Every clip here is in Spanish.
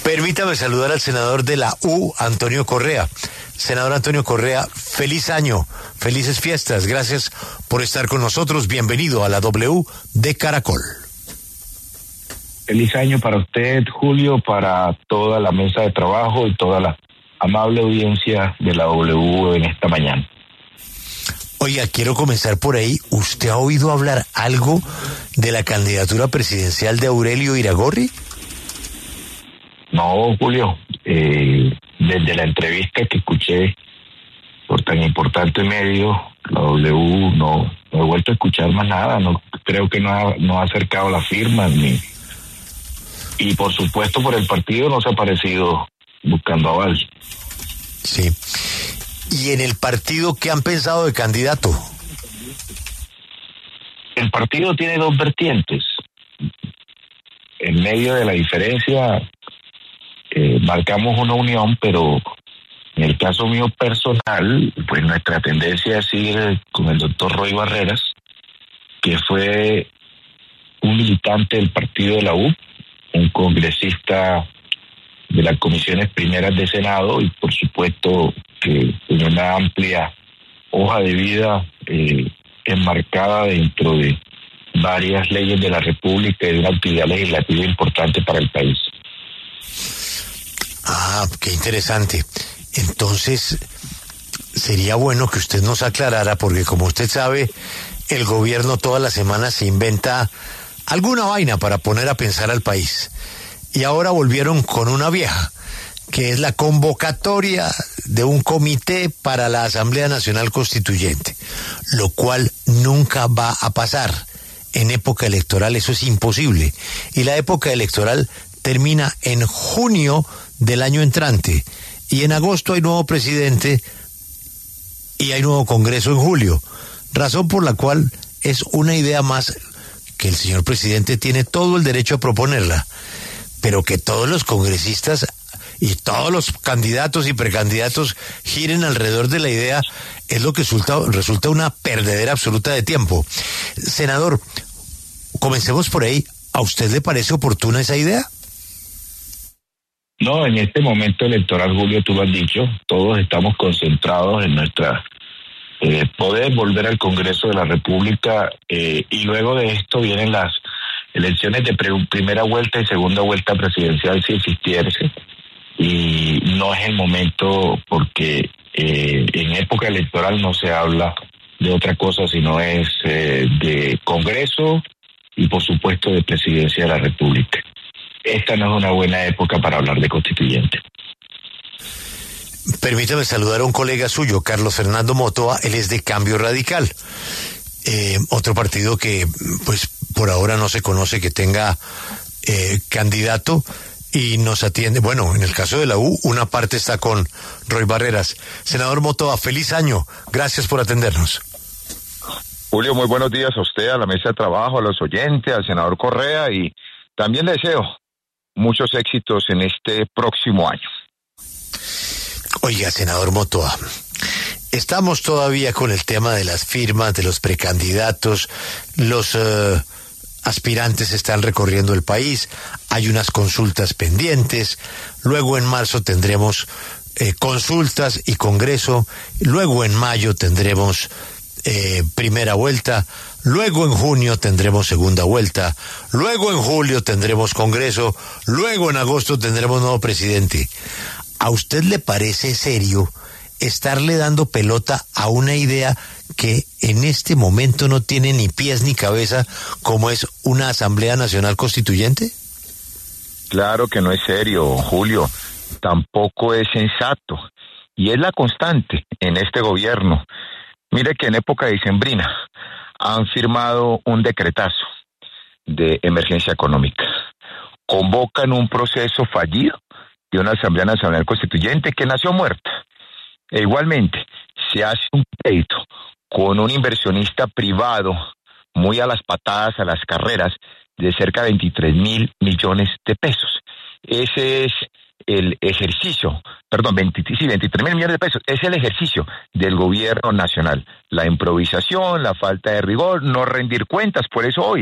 Permítame saludar al senador de la U, Antonio Correa. Senador Antonio Correa, feliz año, felices fiestas. Gracias por estar con nosotros. Bienvenido a la W de Caracol. Feliz año para usted, Julio, para toda la mesa de trabajo y toda la amable audiencia de la W en esta mañana. Oiga, quiero comenzar por ahí. ¿Usted ha oído hablar algo de la candidatura presidencial de Aurelio Iragorri? No, Julio. Desde la entrevista que escuché por tan importante medio, la W, no he vuelto a escuchar más nada. No creo que no ha acercado las firmas y por supuesto por el partido no se ha aparecido buscando aval. Sí. ¿Y en el partido qué han pensado de candidato? El partido tiene dos vertientes. En medio de la diferencia marcamos una unión, pero en el caso mío personal, pues nuestra tendencia es ir con el doctor Roy Barreras, que fue un militante del partido de la U, un congresista de las comisiones primeras de Senado y por supuesto que tiene una amplia hoja de vida enmarcada dentro de varias leyes de la República y de una actividad legislativa importante para el país. Ah, qué interesante. Entonces, sería bueno que usted nos aclarara, porque como usted sabe, el gobierno todas las semanas se inventa alguna vaina para poner a pensar al país. Y ahora volvieron con una vieja, que es la convocatoria de un comité para la Asamblea Nacional Constituyente, lo cual nunca va a pasar. En época electoral eso es imposible. Y la época electoral termina en junio del año entrante. Y en agosto hay nuevo presidente y hay nuevo Congreso en julio. Razón por la cual es una idea más que el señor presidente tiene todo el derecho a proponerla, pero que todos los congresistas y todos los candidatos y precandidatos giren alrededor de la idea es lo que resulta una perdedera absoluta de tiempo. Senador, comencemos por ahí. ¿A usted le parece oportuna esa idea? No, en este momento electoral, Julio, tú lo has dicho, todos estamos concentrados en nuestra poder volver al Congreso de la República y luego de esto vienen las elecciones de primera vuelta y segunda vuelta presidencial si existiese, y no es el momento porque en época electoral no se habla de otra cosa sino es de Congreso y por supuesto de presidencia de la República. Esta no es una buena época para hablar de constituyente. Permítame saludar a un colega suyo, Carlos Fernando Motoa. Él es de Cambio Radical, otro partido que pues por ahora no se conoce que tenga candidato y nos atiende. Bueno, en el caso de la U, una parte está con Roy Barreras. Senador Motoa, feliz año. Gracias por atendernos. Julio, muy buenos días a usted, a la mesa de trabajo, a los oyentes, al senador Correa, y también le deseo muchos éxitos en este próximo año. Oiga, senador Motoa, estamos todavía con el tema de las firmas, de los precandidatos, los aspirantes están recorriendo el país, hay unas consultas pendientes, luego en marzo tendremos consultas y congreso, luego en mayo tendremos primera vuelta, luego en junio tendremos segunda vuelta, luego en julio tendremos congreso, luego en agosto tendremos nuevo presidente. ¿A usted le parece serio estarle dando pelota a una idea que en este momento no tiene ni pies ni cabeza, como es una Asamblea Nacional Constituyente? Claro que no es serio, Julio. Tampoco es sensato. Y es la constante en este gobierno. Mire que en época dicembrina han firmado un decretazo de emergencia económica. Convocan un proceso fallido de una Asamblea Nacional Constituyente que nació muerta. E igualmente, se hace un crédito con un inversionista privado muy a las patadas, a las carreras, de cerca de 23,000 millones de pesos. Ese es el ejercicio, 23,000 millones de pesos, es el ejercicio del gobierno nacional. La improvisación, la falta de rigor, no rendir cuentas. Por eso hoy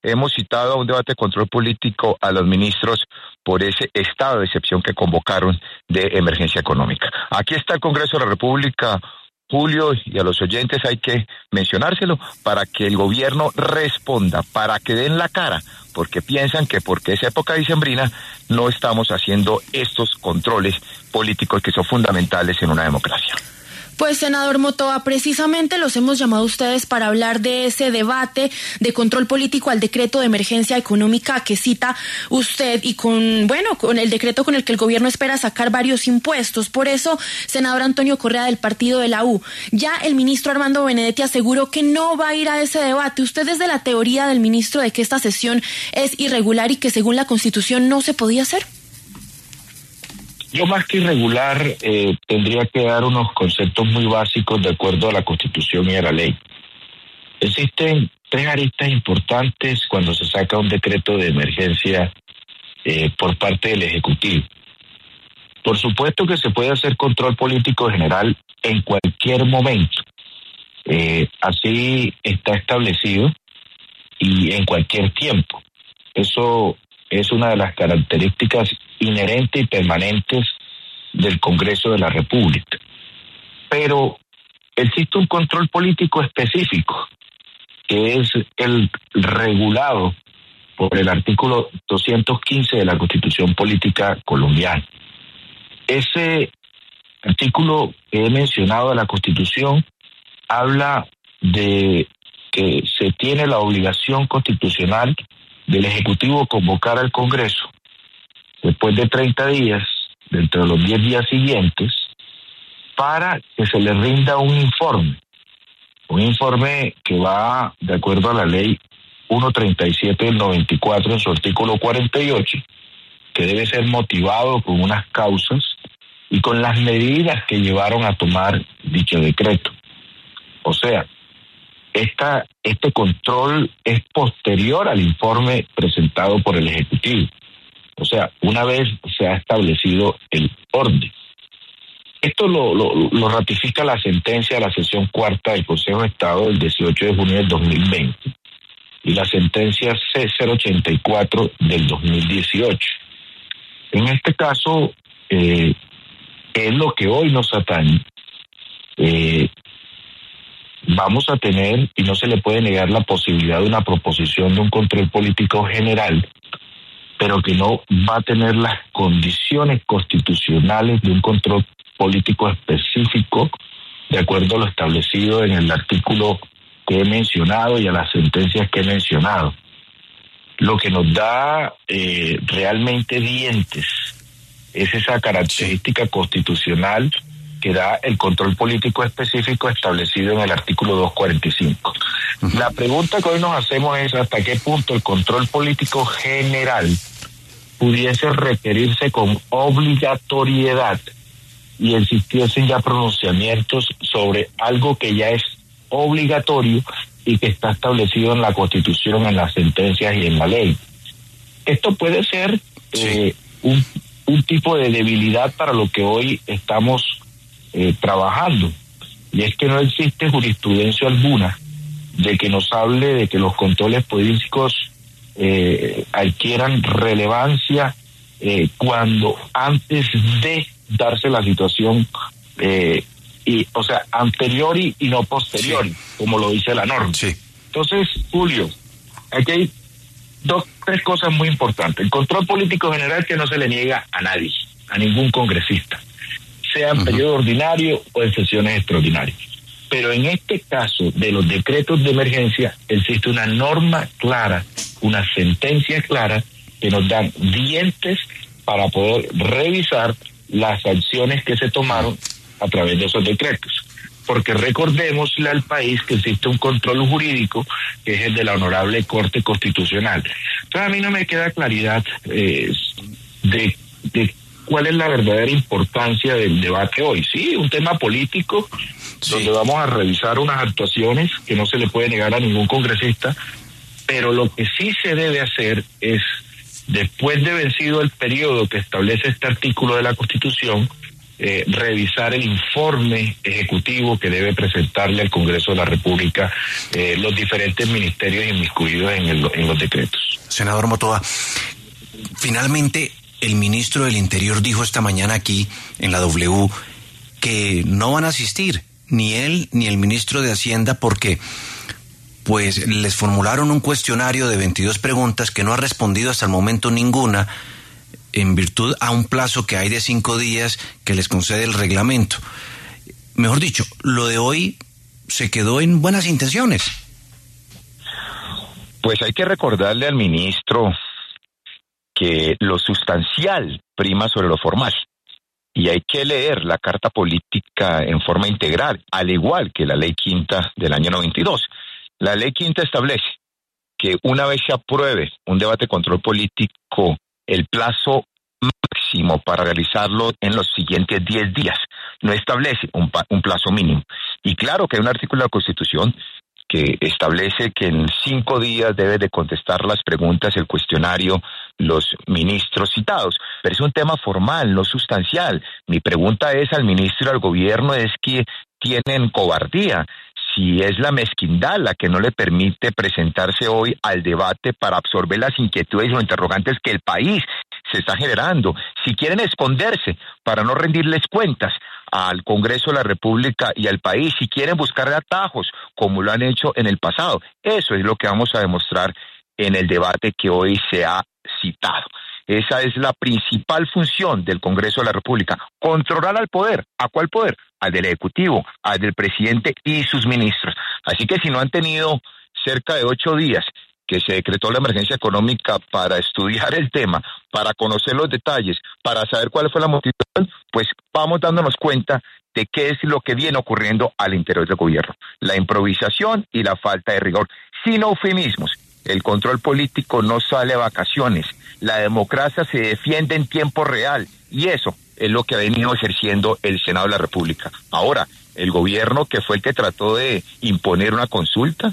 hemos citado a un debate de control político a los ministros por ese estado de excepción que convocaron de emergencia económica. Aquí está el Congreso de la República, Julio, y a los oyentes hay que mencionárselo para que el gobierno responda, para que den la cara, porque piensan que porque es época dicembrina no estamos haciendo estos controles políticos que son fundamentales en una democracia. Pues, senador Motoa, precisamente los hemos llamado a ustedes para hablar de ese debate de control político al decreto de emergencia económica que cita usted y con el decreto con el que el gobierno espera sacar varios impuestos. Por eso, senador Antonio Correa del partido de la U, ya el ministro Armando Benedetti aseguró que no va a ir a ese debate. ¿Usted es de la teoría del ministro de que esta sesión es irregular y que según la Constitución no se podía hacer? Yo más que irregular tendría que dar unos conceptos muy básicos de acuerdo a la Constitución y a la ley. Existen 3 aristas importantes cuando se saca un decreto de emergencia por parte del Ejecutivo. Por supuesto que se puede hacer control político general en cualquier momento. Así está establecido y en cualquier tiempo. Eso es una de las características inherentes y permanentes del Congreso de la República. Pero existe un control político específico, que es el regulado por el artículo 215 de la Constitución Política Colombiana. Ese artículo que he mencionado de la Constitución habla de que se tiene la obligación constitucional del Ejecutivo convocar al Congreso después de 30 días, dentro de los 10 días siguientes, para que se le rinda un informe que va de acuerdo a la ley 137 del 94 en su artículo 48, que debe ser motivado con unas causas y con las medidas que llevaron a tomar dicho decreto. O sea, este control es posterior al informe presentado por el Ejecutivo. O sea, una vez se ha establecido el orden. Esto lo ratifica la sentencia de la sesión cuarta del Consejo de Estado del 18 de junio del 2020 y la sentencia C084 del 2018. En este caso, es lo que hoy nos atañe. Vamos a tener, y no se le puede negar la posibilidad de una proposición de un control político general, pero que no va a tener las condiciones constitucionales de un control político específico, de acuerdo a lo establecido en el artículo que he mencionado y a las sentencias que he mencionado. Lo que nos da realmente dientes es esa característica constitucional que da el control político específico establecido en el artículo 245. Uh-huh. La pregunta que hoy nos hacemos es hasta qué punto el control político general pudiese requerirse con obligatoriedad y existiesen ya pronunciamientos sobre algo que ya es obligatorio y que está establecido en la Constitución, en las sentencias y en la ley. Esto puede ser un tipo de debilidad para lo que hoy estamos trabajando, y es que no existe jurisprudencia alguna de que nos hable de que los controles políticos adquieran relevancia cuando antes de darse la situación, o sea, anteriori y no posteriori, como lo dice la norma. Sí. Entonces, Julio, aquí hay 3 cosas muy importantes. El control político general que no se le niega a nadie, a ningún congresista, sea en periodo ordinario o en sesiones extraordinarias. Pero en este caso de los decretos de emergencia existe una norma clara, una sentencia clara que nos dan dientes para poder revisar las acciones que se tomaron a través de esos decretos. Porque recordémosle al país que existe un control jurídico que es el de la Honorable Corte Constitucional. Entonces a mí no me queda claridad de cuál es la verdadera importancia del debate hoy. Sí, un tema político donde vamos a revisar unas actuaciones que no se le puede negar a ningún congresista, pero lo que sí se debe hacer es, después de vencido el periodo que establece este artículo de la Constitución, revisar el informe ejecutivo que debe presentarle al Congreso de la República los diferentes ministerios inmiscuidos en los decretos. Senador Motoa, finalmente el ministro del Interior dijo esta mañana aquí en la W que no van a asistir ni él ni el ministro de Hacienda porque pues les formularon un cuestionario de 22 preguntas que no ha respondido hasta el momento ninguna, en virtud a un plazo que hay de 5 días que les concede el reglamento. Mejor dicho, lo de hoy se quedó en buenas intenciones. Pues hay que recordarle al ministro que lo sustancial prima sobre lo formal. Y hay que leer la Carta Política en forma integral, al igual que la Ley Quinta del año 92. La Ley Quinta establece que una vez se apruebe un debate de control político, el plazo máximo para realizarlo en los siguientes 10 días. No establece un plazo mínimo. Y claro que hay un artículo de la Constitución que establece que en 5 días debe de contestar las preguntas, el cuestionario, los ministros citados. Pero es un tema formal, no sustancial. Mi pregunta es al ministro y al gobierno es que tienen cobardía. Si es la mezquindad la que no le permite presentarse hoy al debate para absorber las inquietudes y los interrogantes que el país se está generando, si quieren esconderse para no rendirles cuentas al Congreso de la República y al país, si quieren buscar atajos como lo han hecho en el pasado, eso es lo que vamos a demostrar en el debate que hoy se ha citado. Esa es la principal función del Congreso de la República, controlar al poder. ¿A cuál poder? Al del Ejecutivo, al del presidente y sus ministros. Así que si no han tenido cerca de 8 días que se decretó la emergencia económica para estudiar el tema, para conocer los detalles, para saber cuál fue la motivación, pues vamos dándonos cuenta de qué es lo que viene ocurriendo al interior del gobierno. La improvisación y la falta de rigor, sin eufemismos. El control político no sale a vacaciones. La democracia se defiende en tiempo real y eso es lo que ha venido ejerciendo el Senado de la República. Ahora, el gobierno que fue el que trató de imponer una consulta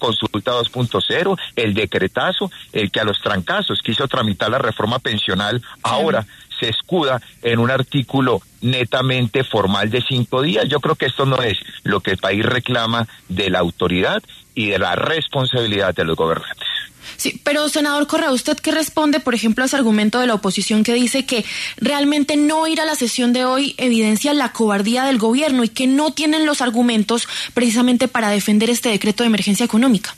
2.0, el decretazo, el que a los trancazos quiso tramitar la reforma pensional, ahora se escuda en un artículo netamente formal de 5 días. Yo creo que esto no es lo que el país reclama de la autoridad y de la responsabilidad de los gobernantes. Sí, pero senador Correa, ¿usted qué responde, por ejemplo, a ese argumento de la oposición que dice que realmente no ir a la sesión de hoy evidencia la cobardía del gobierno y que no tienen los argumentos precisamente para defender este decreto de emergencia económica?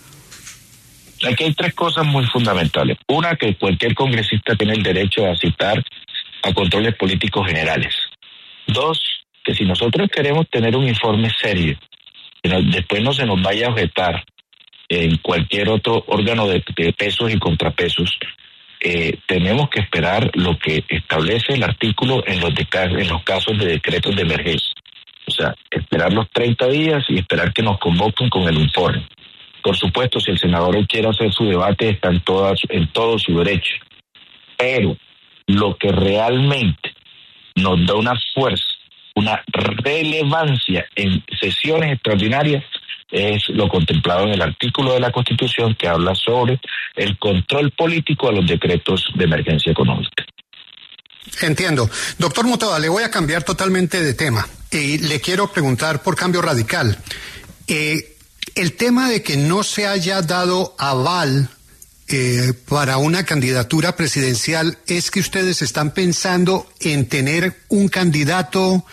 Aquí hay 3 cosas muy fundamentales. Una, que cualquier congresista tiene el derecho de citar a controles políticos generales. 2, que si nosotros queremos tener un informe serio, que después no se nos vaya a objetar en cualquier otro órgano de pesos y contrapesos, tenemos que esperar lo que establece el artículo en los casos de decretos de emergencia. O sea, esperar los 30 días y esperar que nos convoquen con el informe. Por supuesto, si el senador quiere hacer su debate, está en todo su derecho. Pero lo que realmente nos da una fuerza, una relevancia en sesiones extraordinarias, es lo contemplado en el artículo de la Constitución que habla sobre el control político a los decretos de emergencia económica. Entiendo. Doctor Motoa, le voy a cambiar totalmente de tema y le quiero preguntar por cambio radical. El tema de que no se haya dado aval para una candidatura presidencial, ¿es que ustedes están pensando en tener un candidato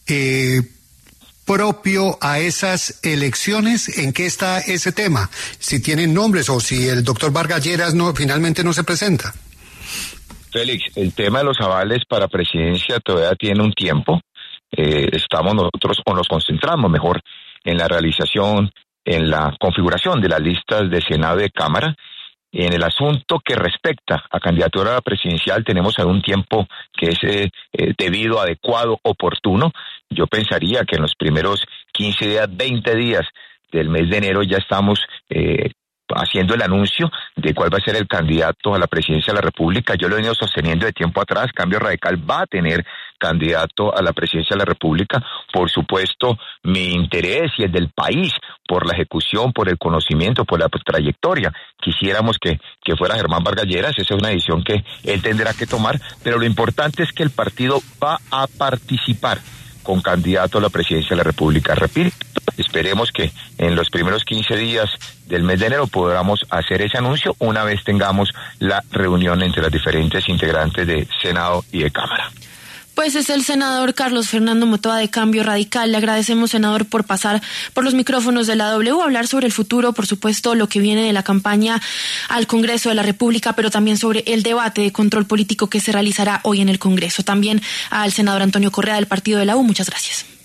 propio a esas elecciones? ¿En qué está ese tema? Si tienen nombres o si el doctor Vargas Lleras finalmente no se presenta. Félix, el tema de los avales para presidencia todavía tiene un tiempo. Estamos nosotros, o nos concentramos mejor, en la realización, en la configuración de las listas de Senado y de Cámara. En el asunto que respecta a candidatura presidencial tenemos algún tiempo que es debido, adecuado, oportuno. Yo pensaría que en los primeros 15 días, 20 días del mes de enero ya estamos haciendo el anuncio de cuál va a ser el candidato a la presidencia de la República. Yo lo he venido sosteniendo de tiempo atrás. Cambio Radical va a tener candidato a la presidencia de la República. Por supuesto, mi interés y el del país por la ejecución, por el conocimiento, por la trayectoria. Quisiéramos que fuera Germán Vargas Lleras. Esa es una decisión que él tendrá que tomar, pero lo importante es que el partido va a participar con candidato a la presidencia de la República. Repito, esperemos que en los primeros 15 días del mes de enero podamos hacer ese anuncio una vez tengamos la reunión entre las diferentes integrantes de Senado y de Cámara. Pues es el senador Carlos Fernando Motoa de Cambio Radical. Le agradecemos, senador, por pasar por los micrófonos de la W, hablar sobre el futuro, por supuesto, lo que viene de la campaña al Congreso de la República, pero también sobre el debate de control político que se realizará hoy en el Congreso. También al senador Antonio Correa del partido de la U. Muchas gracias.